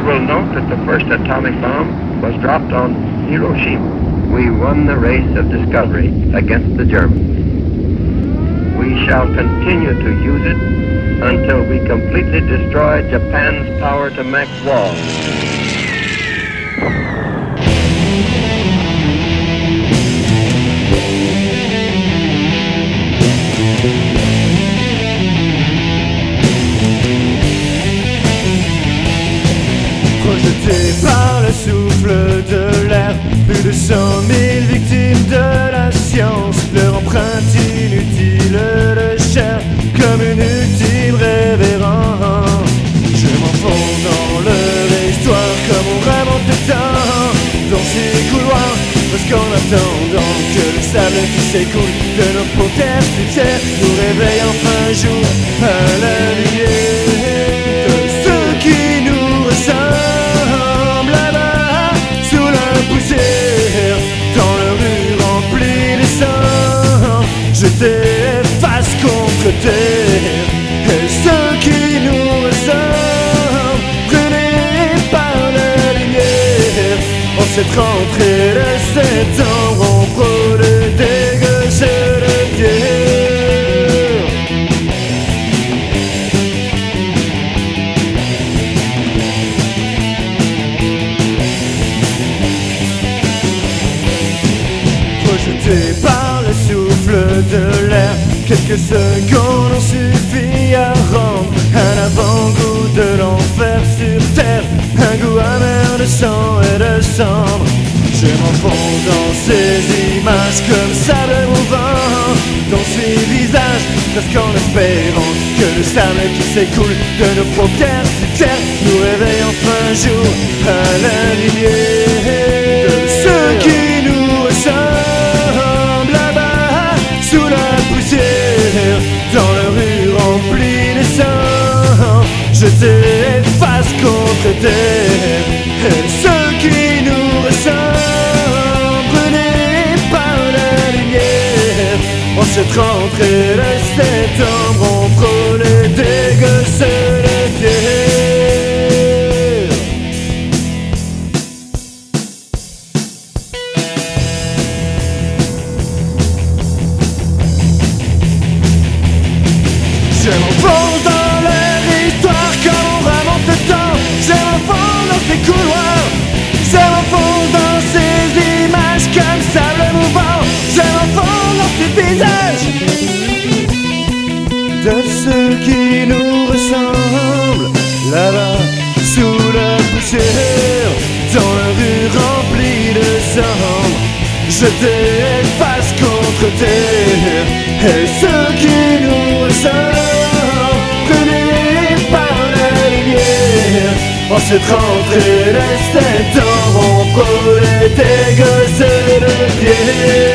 will note that the first atomic bomb was dropped on Hiroshima. We won the race of discovery against the Germans. We shall continue to use it until we completely destroy Japan's power to make war. Projeté par le souffle de l'air, plus de 100 000 victimes de la science, leur empreinte inutile de chair, comme une ultime révérence. Je m'enfonce dans leur histoire comme on remonte le temps, dans ces couloirs, parce qu'en attendant que le sable qui s'écoule de nos paupières fières nous réveille enfin un jour à la lumière de ceux qui nous ressemblent là-bas sous la poussière, dans le rue remplie de sang. Je t'efface contre terre, et ceux qui nous ressemblent prenés par la lumière. En cette rentrée de septembre, on frôle des gosses de pierre. Projeté par le souffle de l'air, quelques secondes ont suffi à rendre un avant-goût de l'enfer sur terre, un goût amer de sang et de cendre. Je m'enfonce dans ces images comme sable mouvant, dans ces visages, presque en espérant que le sable qui s'écoule de nos paupières sur terre nous réveille enfin un jour à la lumière de ceux qui nous ressemblent là-bas sous la poussière, dans la rue remplie de sang. Je t'efface contre terre, et ceux qui nous ressemblent prenés par la lumière. En cette rentrée de septembre, on frôle des gosses de pierre. Je m'enfonce dans leur histoire comme on remonte le temps. Je m'enfonce dans ces couloirs, je m'enfonce dans ces images comme sable mouvant. Je m'enfonce dans ces visages de ceux qui nous ressemblent là-bas sous la poussière, dans la rue remplie de cendres. Je t'efface contre terre, et ceux qui nous ressemblent prenés par la lumière. En cette rentrée de septembre, on frôle des gosses de pierre.